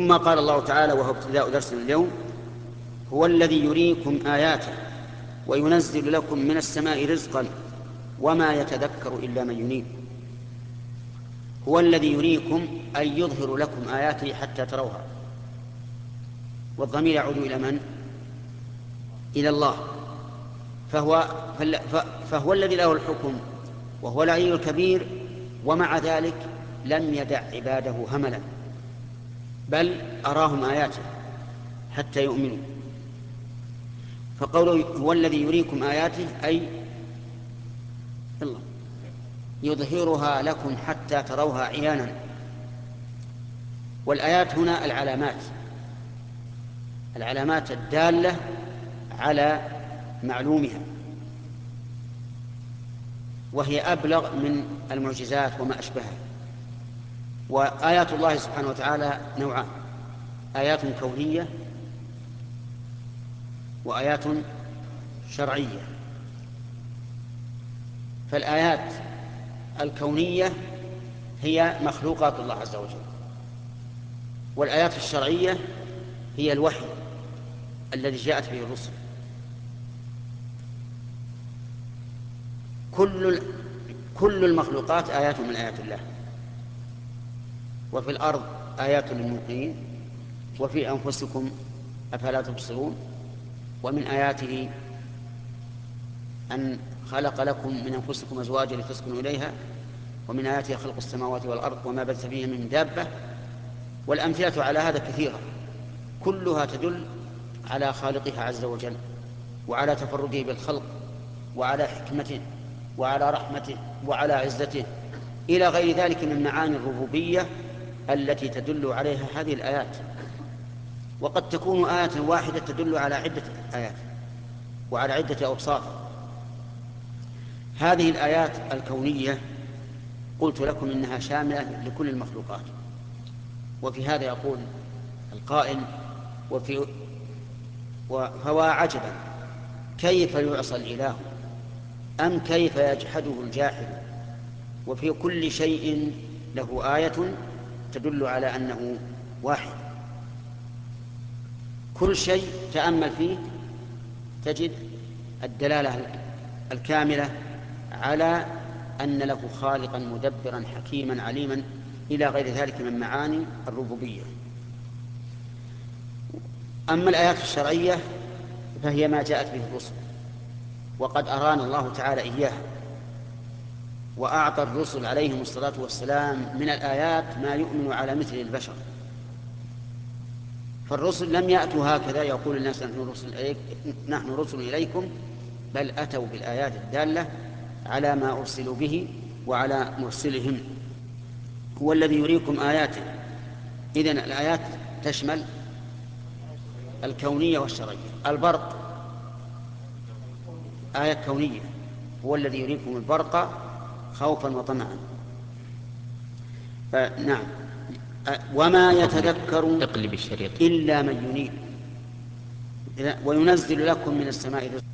ثم قال الله تعالى وهو ابتداء درسنا اليوم: هو الذي يريكم آياته وينزل لكم من السماء رزقا وما يتذكر إلا من ينيب. هو الذي يريكم أي يظهر لكم آياته حتى تروها، والضمير يعود إلى من؟ إلى الله. فهو الذي له الحكم وهو العلي الكبير، ومع ذلك لم يدع عباده هملا، بل أراهم آياته حتى يؤمنوا. فقوله هو الذي يريكم آياته أي الله يظهرها لكم حتى تروها عيانا. والآيات هنا العلامات الدالة على معلومها، وهي أبلغ من المعجزات وما أشبهها. وآيات الله سبحانه وتعالى نوعان: آيات كونية وآيات شرعية. فالآيات الكونية هي مخلوقات الله عز وجل، والآيات الشرعية هي الوحي الذي جاءت به الرسل. كل المخلوقات آيات من آيات الله. وفي الأرض آيات للموقنين وفي أنفسكم أفلا تبصرون. ومن آياته أن خلق لكم من أنفسكم أزواجا لتسكنوا إليها، ومن آياته خلق السماوات والأرض وما بث فيها من دابة. والأمثلة على هذا كثيرة، كلها تدل على خالقها عز وجل وعلى تفرده بالخلق وعلى حكمته وعلى رحمته وعلى عزته إلى غير ذلك من معاني الربوبية التي تدل عليها هذه الآيات. وقد تكون آية واحدة تدل على عدة آيات وعلى عدة أوصاف. هذه الآيات الكونية قلت لكم إنها شاملة لكل المخلوقات. وفي هذا يقول القائل: فوا عجبا كيف يعصى الإله أم كيف يجحده الجاحد، وفي كل شيء له آية تدل على أنه واحد. كل شيء تأمل فيه تجد الدلالة الكاملة على أن له خالقا مدبرا حكيما عليما إلى غير ذلك من معاني الربوبية. أما الآيات الشرعية فهي ما جاءت به الرسل، وقد أرانا الله تعالى إياها، وأعطى الرسل عليهم الصلاة والسلام من الآيات ما يؤمن على مثل البشر. فالرسل لم يأتوا هكذا يقول الناس نحن رسل إليكم، بل أتوا بالآيات الدالة على ما أرسلوا به وعلى مرسلهم. هو الذي يريكم آياته. إذن الآيات تشمل الكونية والشرعية. البرق آية كونية، هو الذي يريكم البرق خوفا وطمعا. نعم. وما يتذكر إلا من ينيب. وينزل لكم من السماء رزقا